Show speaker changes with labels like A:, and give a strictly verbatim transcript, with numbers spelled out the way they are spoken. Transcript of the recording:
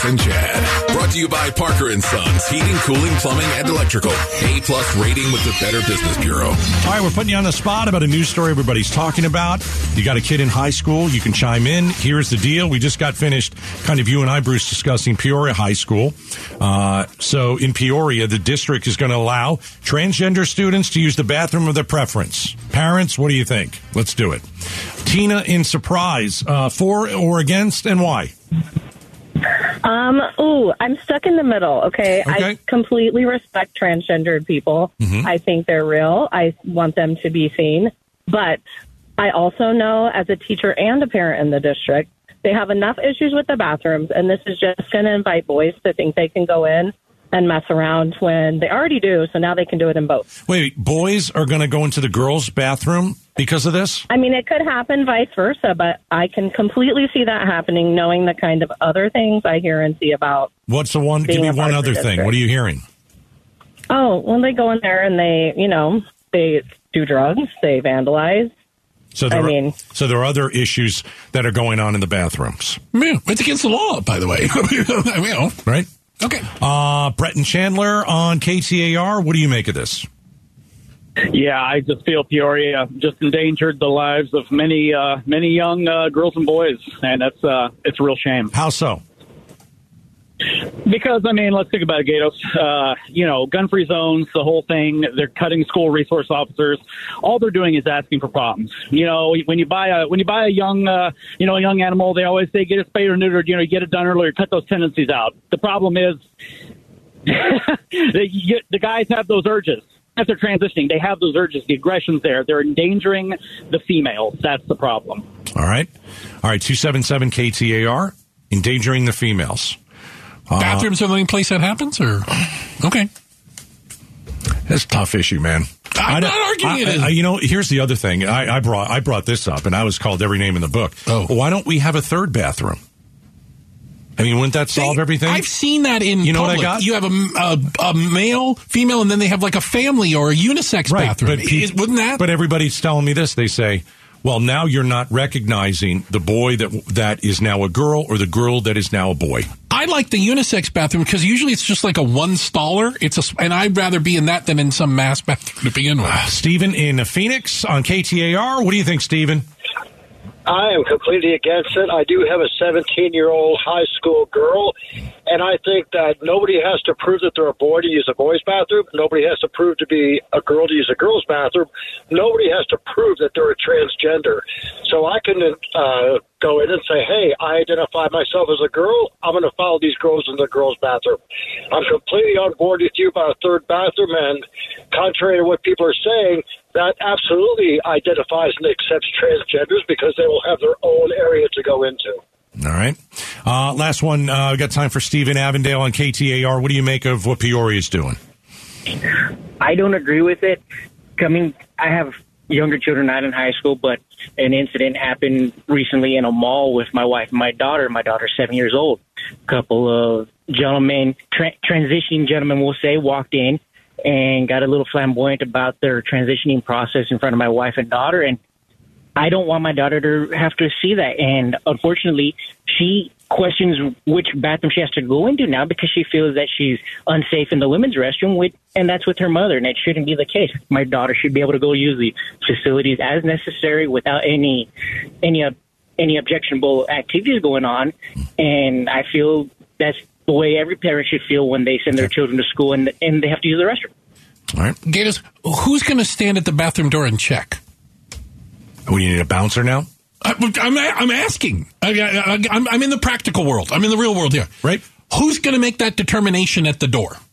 A: Gators and Chad. Brought to you by Parker and Sons, heating, cooling, plumbing, and electrical. A-plus rating with the Better Business Bureau.
B: All right, we're putting you on the spot about a news story everybody's talking about. You got a kid in high school, you can chime in. Here's the deal. We just got finished, kind of you and I, Bruce, discussing Peoria High School. Uh, so in Peoria, the district is going to allow transgender students to use the bathroom of their preference. Parents, what do you think? Let's do it. Tina in Surprise, uh, for or against, and why?
C: Um, ooh, I'm stuck in the middle, okay?
B: Okay.
C: I completely respect transgendered people.
B: Mhm.
C: I think they're real. I want them to be seen. But I also know, as a teacher and a parent in the district, they have enough issues with the bathrooms, and this is just going to invite boys to think they can go in and mess around when they already do, so now they can do it in both.
B: Wait, boys are going to go into the girls' bathroom because of this?
C: I mean, it could happen vice versa, but I can completely see that happening, knowing the kind of other things I hear and see about.
B: What's the one? Give
C: being
B: me
C: a part
B: one
C: of the
B: other thing.
C: district.
B: What are you hearing?
C: Oh, when they go in there and they, you know, they do drugs, they vandalize.
B: So there
C: I
B: are,
C: mean-
B: so there are other issues that are going on in the bathrooms,
D: Yeah, it's against the law, by the way. you know.
B: right?
D: Okay.
B: Uh, Brett and Chandler on K T A R. What do you make of this?
E: Yeah, I just feel Peoria just endangered the lives of many, uh, many young uh, girls and boys, and that's uh, it's a real shame.
B: How so?
E: Because, I mean, let's think about it, Gatos. Uh, you know, gun-free zones, the whole thing, they're cutting school resource officers. All they're doing is asking for problems. You know, when you buy a when you buy a young, uh, you know, a young animal, they always say get it spayed or neutered, you know, get it done earlier, cut those tendencies out. The problem is the, you, the guys have those urges. As they're transitioning, they have those urges. The aggression's there. They're endangering the females. That's the problem.
B: All right. All right, two seven seven K T A R, endangering the females. Uh,
D: Bathrooms are the only place that happens, or okay?
B: That's a tough issue, man.
D: I'm
B: I
D: not
B: don't-
D: arguing
B: I-
D: it is.
B: I- you know, here's the other thing. I, I brought I brought this up, and I was called every name in the book.
D: Oh.
B: Why don't we have a third bathroom? I mean, wouldn't that solve
D: They-
B: everything?
D: I've seen that in
B: You know what I
D: public.
B: got?
D: You have a, a, a male, female, and then they have like a family or a unisex
B: Right,
D: bathroom.
B: but pe-
D: Is- wouldn't that?
B: But everybody's telling me this. They say, well, now you're not recognizing the boy that that is now a girl or the girl that is now a boy.
D: I like the unisex bathroom because usually it's just like a one staller. It's a, and I'd rather be in that than in some mass bathroom to begin with.
B: Stephen in Phoenix on K T A R. What do you think, Stephen?
F: I am completely against it. I do have a seventeen-year-old high school girl, and I think that nobody has to prove that they're a boy to use a boy's bathroom. Nobody has to prove to be a girl to use a girl's bathroom. Nobody has to prove that they're a transgender. So I can uh, go in and say, hey, I identify myself as a girl. I'm going to follow these girls in the girls' bathroom. I'm completely on board with you about a third bathroom, and contrary to what people are saying, that absolutely identifies and accepts transgenders because they will have their own area to go into.
B: All right. Uh, last one. Uh, we got time for Stephen Avondale on K T A R. What do you make of what Peoria is doing?
G: I don't agree with it. Coming, I have younger children, not in high school, but an incident happened recently in a mall with my wife and my daughter. My daughter's seven years old. A couple of gentlemen, tra- transitioning gentlemen, we'll say, walked in and got a little flamboyant about their transitioning process in front of my wife and daughter. And I don't want my daughter to have to see that. And unfortunately, she questions which bathroom she has to go into now because she feels that she's unsafe in the women's restroom, with, and that's with her mother, and it shouldn't be the case. My daughter should be able to go use the facilities as necessary without any any any objectionable activities going on. And I feel that's the way every parent should feel when they send their children to school and and they have to use the restroom.
B: All right.
D: Gators, who's going to stand at the bathroom door and check?
B: Oh, you need a bouncer now?
D: I, I'm, I'm asking. I, I, I'm, I'm in the practical world. I'm in the real world here.
B: Right.
D: Who's going to make that determination at the door?